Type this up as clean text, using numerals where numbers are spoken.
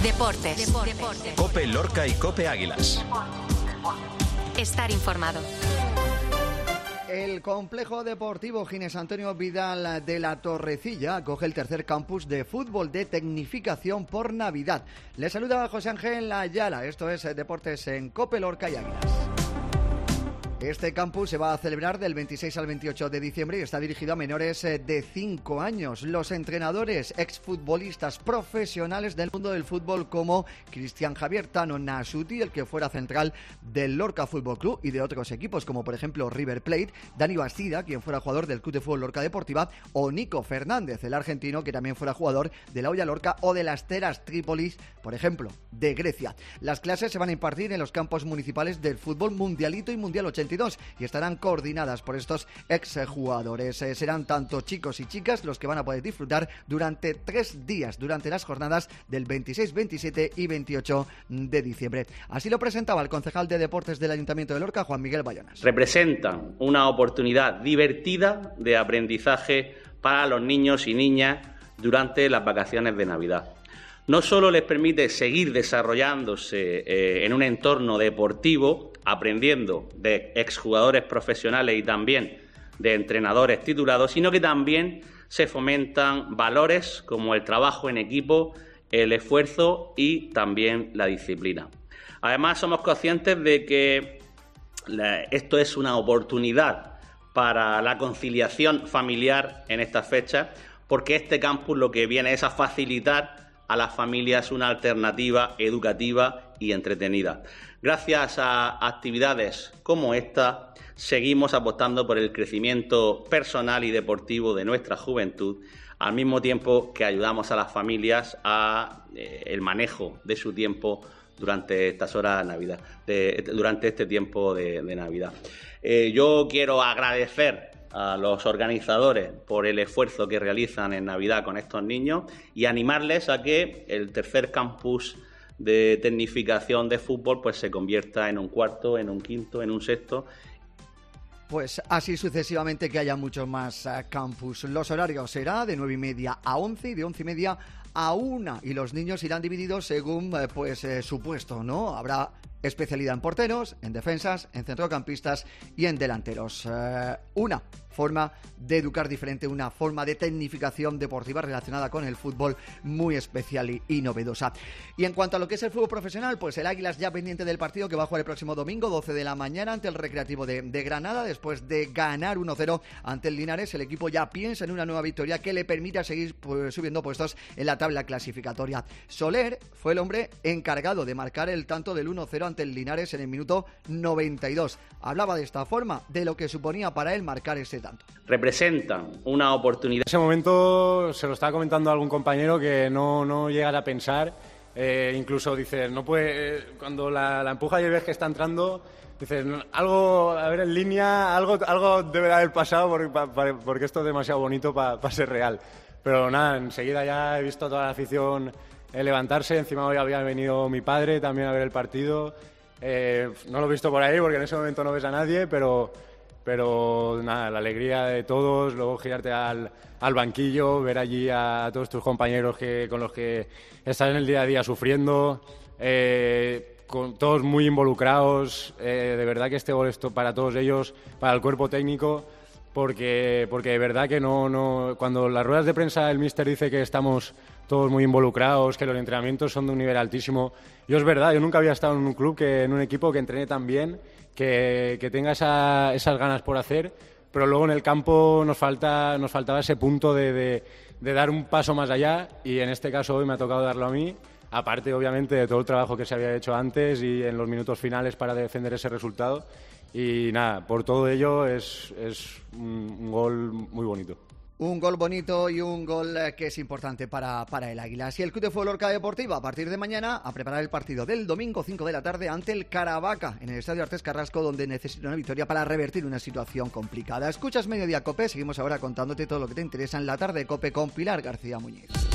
Deportes. COPE Lorca y COPE Águilas. Estar informado. El complejo deportivo Ginés Antonio Vidal de la Torrecilla acoge el tercer campus de fútbol de tecnificación por Navidad. Le saluda José Ángel Ayala. Esto es Deportes en COPE Lorca y Águilas. Este campus se va a celebrar del 26 al 28 de diciembre y está dirigido a menores de 5 años. Los entrenadores, exfutbolistas profesionales del mundo del fútbol como Cristian Javier Tano Nasuti, el que fuera central del Lorca Fútbol Club y de otros equipos como por ejemplo River Plate, Dani Bastida, quien fuera jugador del Club de Fútbol Lorca Deportiva, o Nico Fernández, el argentino que también fuera jugador de la Olla Lorca o de las Teras Trípolis, por ejemplo, de Grecia. Las clases se van a impartir en los campos municipales del fútbol mundialito y mundial 82 y estarán coordinadas por estos exjugadores. Serán tanto chicos y chicas los que van a poder disfrutar durante 3 días, durante las jornadas del 26, 27 y 28 de diciembre. Así lo presentaba el concejal de Deportes del Ayuntamiento de Lorca, Juan Miguel Bayonas. Representan una oportunidad divertida de aprendizaje para los niños y niñas durante las vacaciones de Navidad. No solo les permite seguir desarrollándose en un entorno deportivo, aprendiendo de exjugadores profesionales y también de entrenadores titulados, sino que también se fomentan valores como el trabajo en equipo, el esfuerzo y también la disciplina. Además, somos conscientes de que esto es una oportunidad para la conciliación familiar en estas fechas, porque este campus lo que viene es a facilitar a las familias una alternativa educativa y entretenida. Gracias a actividades como esta, seguimos apostando por el crecimiento personal y deportivo de nuestra juventud, al mismo tiempo que ayudamos a las familias a el manejo de su tiempo durante estas horas de Navidad, durante este tiempo de Navidad. Yo quiero agradecer a los organizadores por el esfuerzo que realizan en Navidad con estos niños y animarles a que el tercer campus de tecnificación de fútbol pues se convierta en un cuarto, en un quinto, en un sexto. Pues así sucesivamente, que haya muchos más campus. Los horarios será de 9:30 a 11 y de 11:30 a 1 y los niños irán divididos según su puesto, ¿no? Habrá especialidad en porteros, en defensas, en centrocampistas y en delanteros. Una forma de educar diferente, una forma de tecnificación deportiva relacionada con el fútbol muy especial y novedosa. Y en cuanto a lo que es el fútbol profesional, pues el Águilas ya pendiente del partido que va a jugar el próximo domingo, 12 de la mañana, ante el Recreativo de Granada. Después de ganar 1-0 ante el Linares, el equipo ya piensa en una nueva victoria que le permita seguir subiendo puestos en la tabla clasificatoria. Soler fue el hombre encargado de marcar el tanto del 1-0 ante el Linares en el minuto 92. Hablaba de esta forma de lo que suponía para él marcar ese tanto. Representan una oportunidad. En ese momento se lo estaba comentando a algún compañero que no llegas a pensar, incluso dices, no puede, cuando la empuja y ves que está entrando, dices, algo, a ver, en línea, algo debe de haber pasado porque esto es demasiado bonito para ser real. Pero nada, enseguida ya he visto a toda la afición levantarse, encima hoy había venido mi padre también a ver el partido. No lo he visto por ahí porque en ese momento no ves a nadie, pero nada, la alegría de todos, luego girarte al banquillo, ver allí a todos tus compañeros con los que estás en el día a día sufriendo, con todos muy involucrados, de verdad que este gol es para todos ellos, para el cuerpo técnico, porque de verdad que no cuando las ruedas de prensa el míster dice que estamos todos muy involucrados, que los entrenamientos son de un nivel altísimo. Yo es verdad, yo nunca había estado en un club, en un equipo que entrene tan bien, que tenga esas ganas por hacer, pero luego en el campo nos faltaba ese punto de dar un paso más allá, y en este caso hoy me ha tocado darlo a mí, aparte obviamente de todo el trabajo que se había hecho antes y en los minutos finales para defender ese resultado. Y nada, por todo ello es un gol muy bonito. Un gol bonito y un gol que es importante para el Águilas. Y el Club de Fútbol Lorca Deportiva, a partir de mañana, a preparar el partido del domingo 5 de la tarde ante el Caravaca, en el Estadio Artés Carrasco, donde necesita una victoria para revertir una situación complicada. Escuchas Mediodía COPE, seguimos ahora contándote todo lo que te interesa en la tarde COPE con Pilar García Muñiz.